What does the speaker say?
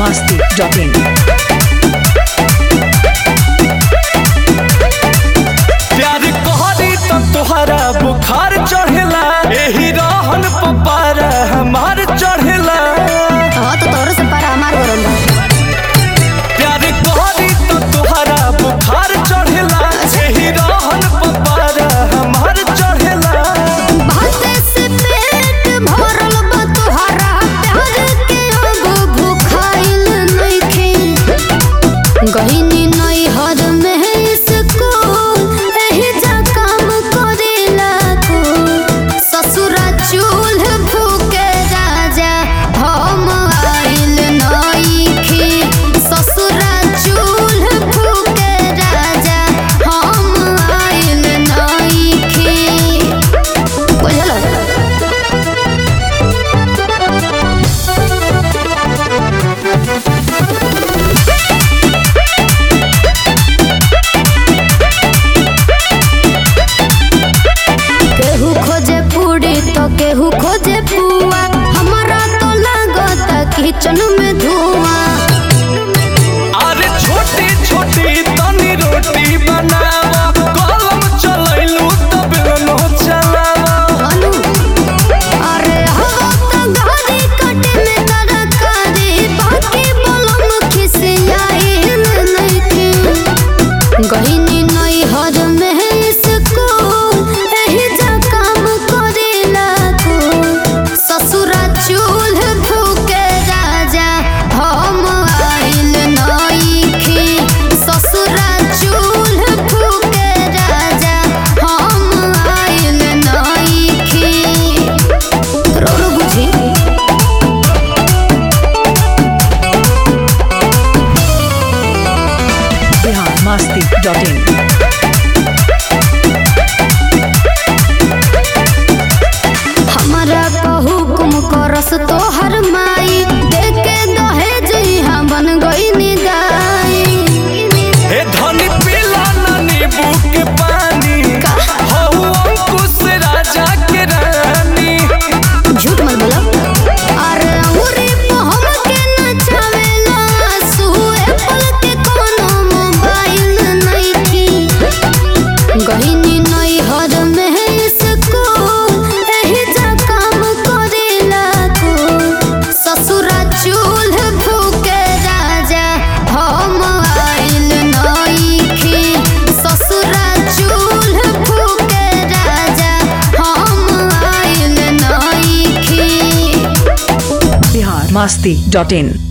biharmasti.in प्यार कहरी तो तोहरा बुखार चढ़ेला एही रहन पपारा हमार चढ़ेला। हाँ तो तोरो से पारा हमार गरम बा। प्यार कहरी तो तोहरा बुखार चढ़ेला एही रहन पपारा हमार चढ़ेला। भाते से पेट भरल बा तोहरा प्यार के अब भूखाइल नइखे। गहिनी नई हद में इसको एही जा काम करेला को। ससुरा चूल्ह फूके राजा हम आइल नइखे। ससुरा चूल्ह फूके राजा हम आइल नइखे। बुझल? केहू खोजे पूरी तो केहू खोजे पुआ। हमारा तो लागता किचन में धुआं। अरे छोटी छोटी तनी रोटी बनावा कलम चलैलू तब नो चलावा। अनु अरे हवा तो गाड़ी कटे में तरकारी बाकी बलम खिसियाइल नइखे। गहिनी नई हद में इसको एही जा काम करेला को। ससुरा चूल्ह फूके राजा हम आइल नइखे। ससुरा चूल्ह फूके राजा हम आइल नइखे। रोरो बुझी biharmasti.in हमारा हुकुम करस तोहर माई। देके दहेज यहाँ बन गई निदाई। हे धनी पिला ना नींबू के पानी हौ अंकुश राजा के रानी। झूठ मत बोलो। अरे अंगूरी पे हमके नचावेला सुए पल के कोनो मोबाइल नइखे। गहिनी नई हद में इसको एही जा काम करेला को। ससुरा चूल्ह फूके राजा हम आइल नइखे। ससुरा चूल्ह फूके राजा हम आइल नइखे। biharmasti.in